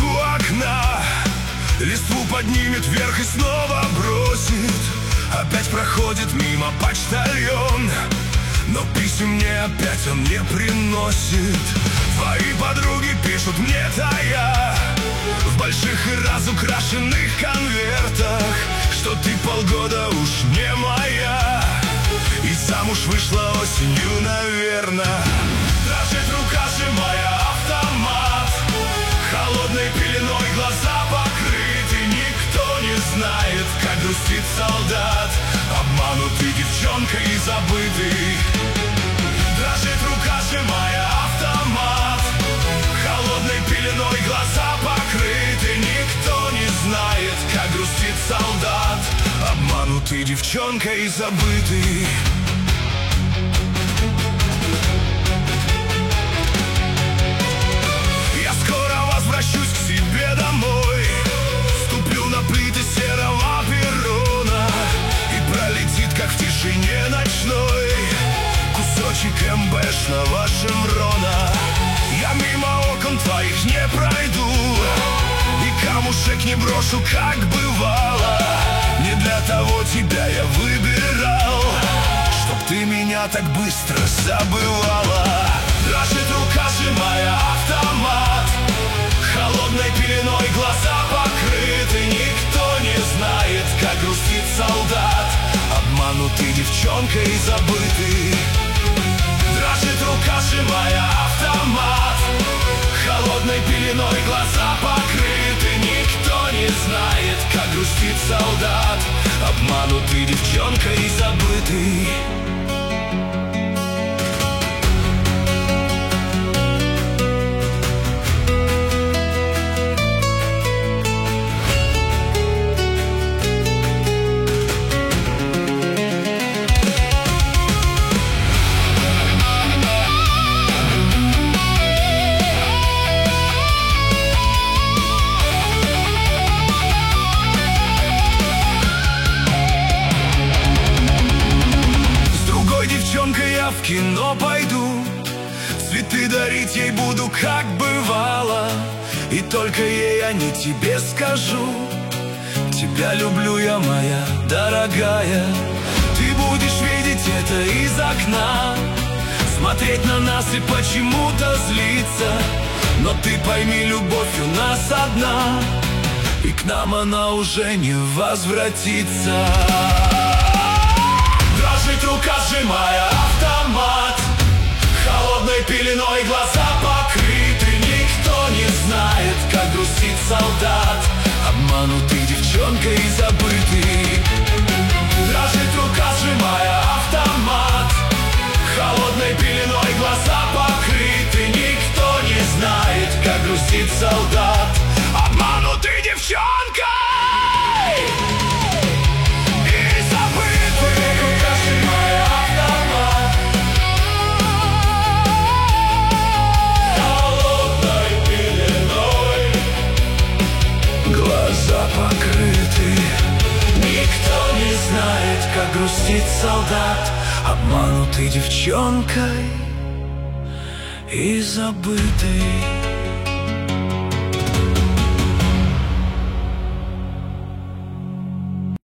у окна, листву поднимет вверх и снова бросит. Опять проходит мимо почтальон, но писем мне опять он не приносит. Твои подруги пишут мне тая в больших и разукрашенных конвертах, что ты полгода уж не моя, и замуж вышла осенью, наверно. Дрожит рука, сжимая автомат, холодной пеленой глаза покрыты. Никто не знает, как грустит солдат, обманутый девчонкой и забытый. Дрожит рука, сжимая автомат, холодной пеленой глаза покрыты. Никто не знает, как грустит солдат, обманутый девчонкой и забытый. Я скоро возвращусь к себе домой, ступлю на плиты серого перрона, и пролетит, как в тишине ночной, кусочек МБшного шеврона. Я мимо окон твоих не пройду, и камушек не брошу, как бывало. Не для того тебя я выбирал, чтоб ты меня так быстро забывала. Дрожит рука, сжимая автомат, холодной пеленой глаза покрыты. Никто не знает, как грустит солдат, обманутый девчонкой и забытый. Дрожит рука, сжимая автомат, холодной пеленой глаза покрыты. Никто не знает, как грустит солдат, обманутый девчонкой и забытый. Я в кино пойду, цветы дарить ей буду, как бывало, и только ей, а не тебе скажу: тебя люблю я, моя дорогая. Ты будешь видеть это из окна, смотреть на нас и почему-то злиться. Но ты пойми, любовь у нас одна, и к нам она уже не возвратится. Дрожит рука, сжимая автомат, холодной пеленой глаза покрыты. Никто не знает, как грустит солдат, обманутый девчонкой и забытый. Дрожит рука, сжимая автомат, холодной пеленой глаза покрыты. Никто не знает, как грустит солдат, обманутый девчонкой. Покрыты. Никто не знает, как грустит солдат, обманутый девчонкой и забытый.